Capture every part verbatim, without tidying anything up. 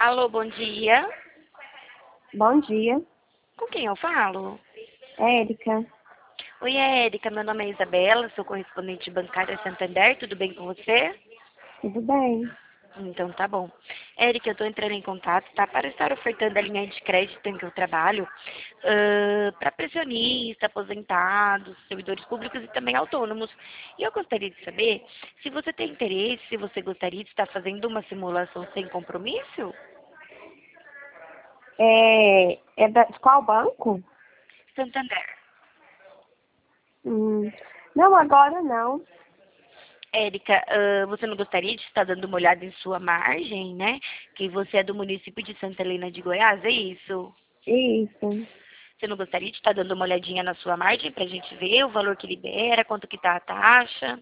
Alô, bom dia. Bom dia, Com quem eu falo? é Érica. Oi, Érica, meu nome é Isabela, sou correspondente bancária Santander, tudo bem com você? Tudo bem? Então tá bom. Érica, eu estou entrando em contato, tá? Para estar ofertando a linha de crédito em que eu trabalho para pensionista, aposentados, servidores públicos e também autônomos. E eu gostaria de saber se você tem interesse, se você gostaria de estar fazendo uma simulação sem compromisso? É, é da, de qual banco? Santander. Hum, não, agora não. Érica, ah, você não gostaria de estar dando uma olhada em sua margem, né? Que você é do município de Santa Helena de Goiás, é isso? Isso. Você não gostaria de estar dando uma olhadinha na sua margem para a gente ver o valor que libera, quanto que tá a taxa?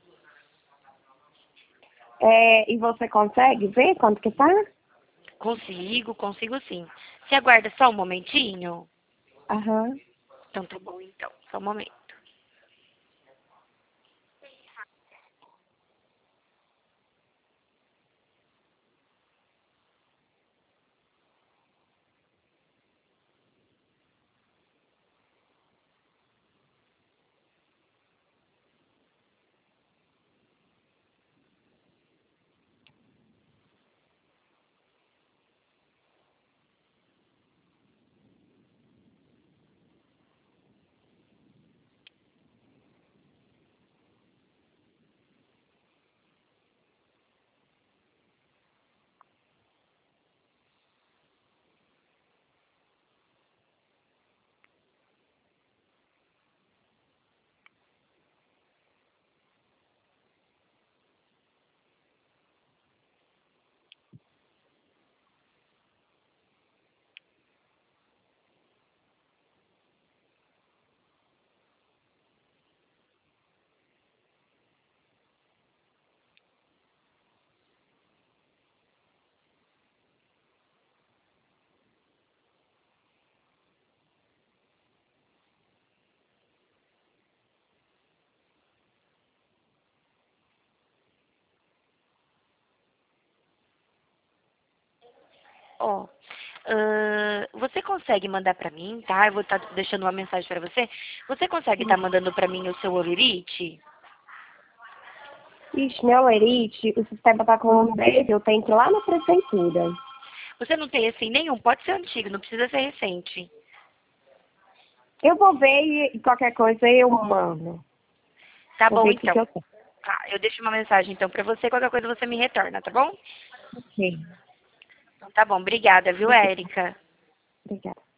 É, e você consegue ver quanto que tá? Consigo, consigo sim. Você aguarda só um momentinho? Aham. Então tá bom, então. Só um momento. Ó, ah, você consegue mandar para mim, tá? Eu vou estar deixando uma mensagem para você. Você consegue estar mandando para mim o seu Olirite? Ixi, meu Erite, o sistema tá com um mês, eu tenho que ir lá na prefeitura. Você não tem assim nenhum? Pode ser antigo, não precisa ser recente. Eu vou ver e qualquer coisa eu mando. Tá Vou bom, ver o que então. que eu tenho. Tá, eu deixo uma mensagem então pra você, qualquer coisa você me retorna, tá bom? Ok. Então tá bom, obrigada, viu, Obrigada. Érica? Obrigada.